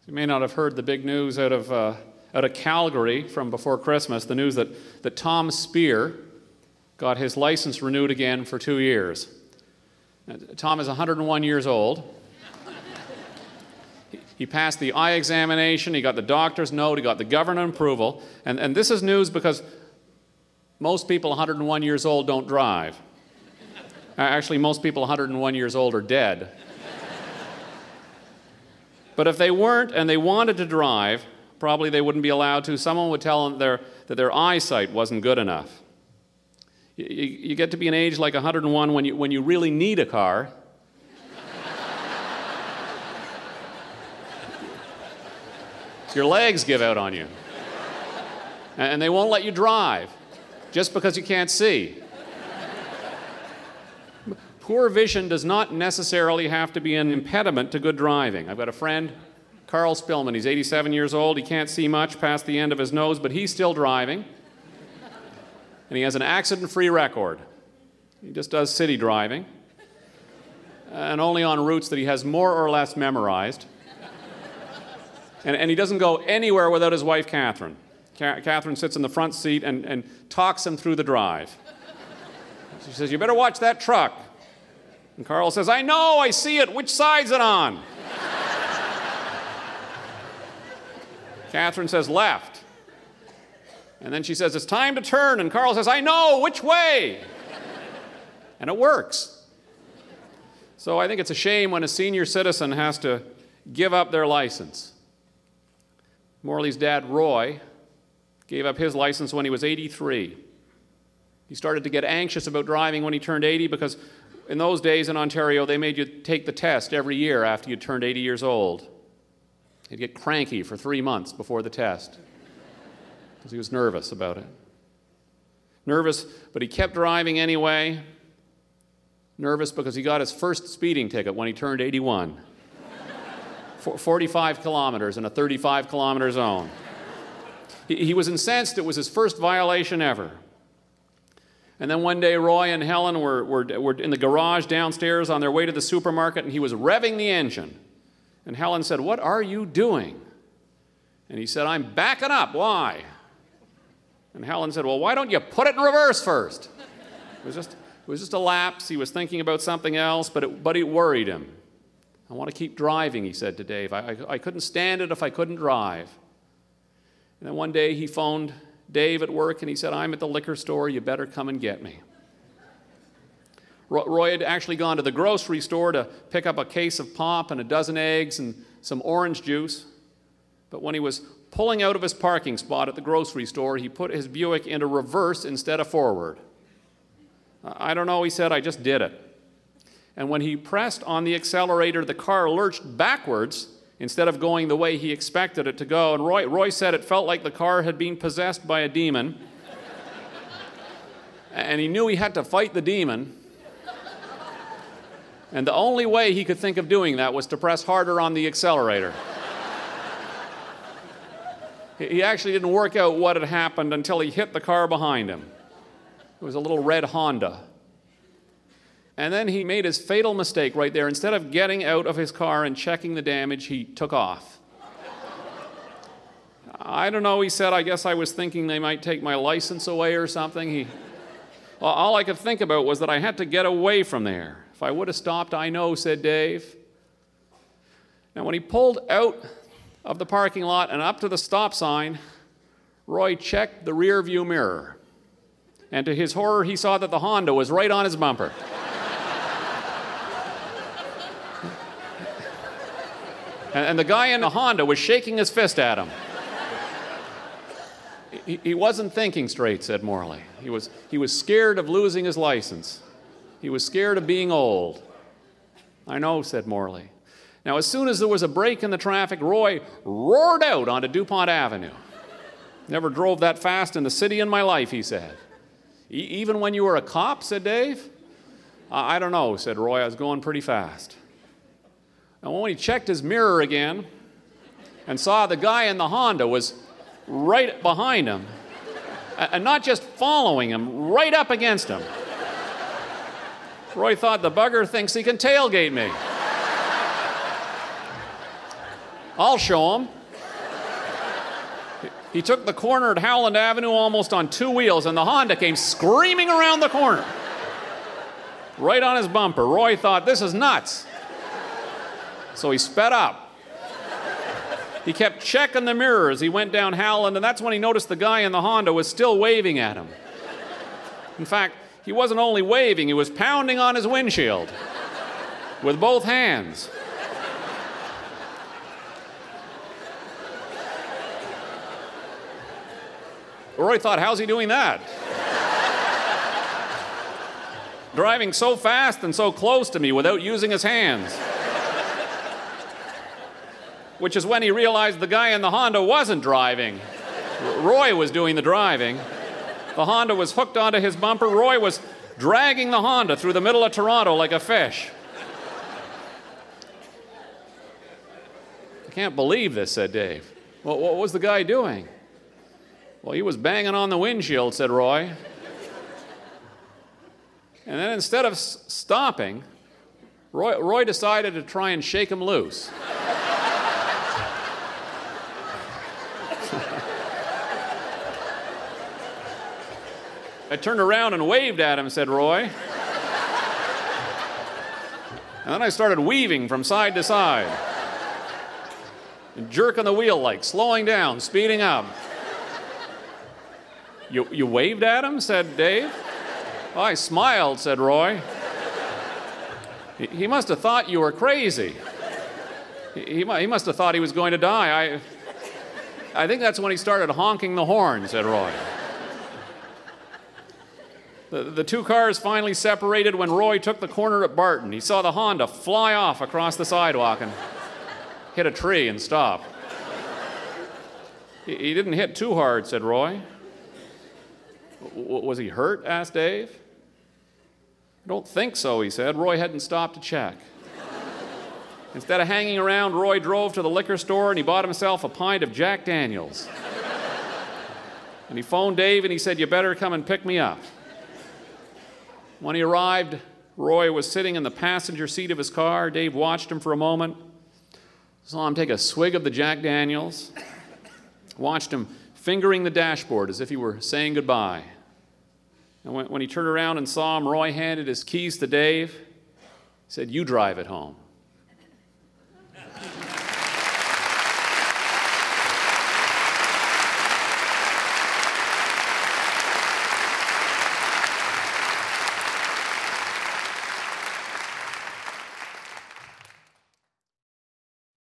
You may not have heard the big news out of Calgary from before Christmas, the news that Tom Speer got his license renewed again for 2 years. Tom is 101 years old. He passed the eye examination, he got the doctor's note, he got the government approval, and this is news because most people 101 years old don't drive. Actually, most people 101 years old are dead. But if they weren't and they wanted to drive, probably they wouldn't be allowed to. Someone would tell them that their eyesight wasn't good enough. You get to be an age like 101 when you really need a car. Your legs give out on you. And they won't let you drive just because you can't see. Poor vision does not necessarily have to be an impediment to good driving. I've got a friend, Carl Spillman. He's 87 years old. He can't see much past the end of his nose, but he's still driving. And he has an accident-free record. He just does city driving. And only on routes that he has more or less memorized. And he doesn't go anywhere without his wife, Catherine. Catherine sits in the front seat and talks him through the drive. She says, "You better watch that truck." And Carl says, "I know, I see it. Which side's it on?" Catherine says, "Left." And then she says, "It's time to turn." And Carl says, "I know, which way?" And it works. So I think it's a shame when a senior citizen has to give up their license. Morley's dad, Roy, gave up his license when he was 83. He started to get anxious about driving when he turned 80 because in those days in Ontario, they made you take the test every year after you turned 80 years old. He'd get cranky for 3 months before the test because he was nervous about it. Nervous, but he kept driving anyway. Nervous because he got his first speeding ticket when he turned 81. 45 kilometers in a 35-kilometer zone. He was incensed. It was his first violation ever. And then one day, Roy and Helen were in the garage downstairs on their way to the supermarket, and he was revving the engine. And Helen said, "What are you doing?" And he said, "I'm backing up. Why?" And Helen said, "Well, why don't you put it in reverse first?" It was just a lapse. He was thinking about something else, but it worried him. "I want to keep driving," he said to Dave. I couldn't stand it if I couldn't drive. And then one day he phoned Dave at work and he said, "I'm at the liquor store. You better come and get me." Roy had actually gone to the grocery store to pick up a case of pop and a dozen eggs and some orange juice. But when he was pulling out of his parking spot at the grocery store, he put his Buick into reverse instead of forward. "I don't know," he said, "I just did it." And when he pressed on the accelerator, the car lurched backwards instead of going the way he expected it to go. And Roy said it felt like the car had been possessed by a demon. And he knew he had to fight the demon. And the only way he could think of doing that was to press harder on the accelerator. He actually didn't work out what had happened until he hit the car behind him. It was a little red Honda. And then he made his fatal mistake right there. Instead of getting out of his car and checking the damage, he took off. "I don't know," he said, "I guess I was thinking they might take my license away or something." All I could think about was that I had to get away from there. "If I would have stopped, I know," said Dave. Now, when he pulled out of the parking lot and up to the stop sign, Roy checked the rear view mirror. And to his horror, he saw that the Honda was right on his bumper. And the guy in the Honda was shaking his fist at him. He wasn't thinking straight, said Morley. He was scared of losing his license. He was scared of being old. "I know," said Morley. Now, as soon as there was a break in the traffic, Roy roared out onto DuPont Avenue. "Never drove that fast in the city in my life," he said. "Even when you were a cop?" said Dave. I don't know," said Roy. "I was going pretty fast." And when he checked his mirror again and saw the guy in the Honda was right behind him, and not just following him, right up against him, Roy thought, "The bugger thinks he can tailgate me." I'll show him. He took the corner at Howland Avenue almost on two wheels, and the Honda came screaming around the corner. Right on his bumper. Roy thought, this is nuts. So he sped up. He kept checking the mirror as he went down Howland, and that's when he noticed the guy in the Honda was still waving at him. In fact, he wasn't only waving, he was pounding on his windshield with both hands. Roy thought, how's he doing that? Driving so fast and so close to me without using his hands. Which is when he realized the guy in the Honda wasn't driving. Roy was doing the driving. The Honda was hooked onto his bumper. Roy was dragging the Honda through the middle of Toronto like a fish. I can't believe this, said Dave. Well, what was the guy doing? Well, he was banging on the windshield, said Roy. And then instead of stopping, Roy decided to try and shake him loose. I turned around and waved at him, said Roy. And then I started weaving from side to side, and jerking the wheel like, slowing down, speeding up. You waved at him, said Dave. Oh, I smiled, said Roy. He must have thought you were crazy. He must have thought he was going to die. I think that's when he started honking the horn, said Roy. The two cars finally separated when Roy took the corner at Barton. He saw the Honda fly off across the sidewalk and hit a tree and stop. He didn't hit too hard, said Roy. Was he hurt? Asked Dave. I don't think so, he said. Roy hadn't stopped to check. Instead of hanging around, Roy drove to the liquor store and he bought himself a pint of Jack Daniels. And he phoned Dave and he said, you better come and pick me up. When he arrived, Roy was sitting in the passenger seat of his car. Dave watched him for a moment, saw him take a swig of the Jack Daniels, watched him fingering the dashboard as if he were saying goodbye. And when he turned around and saw him, Roy handed his keys to Dave. He said, you drive it home.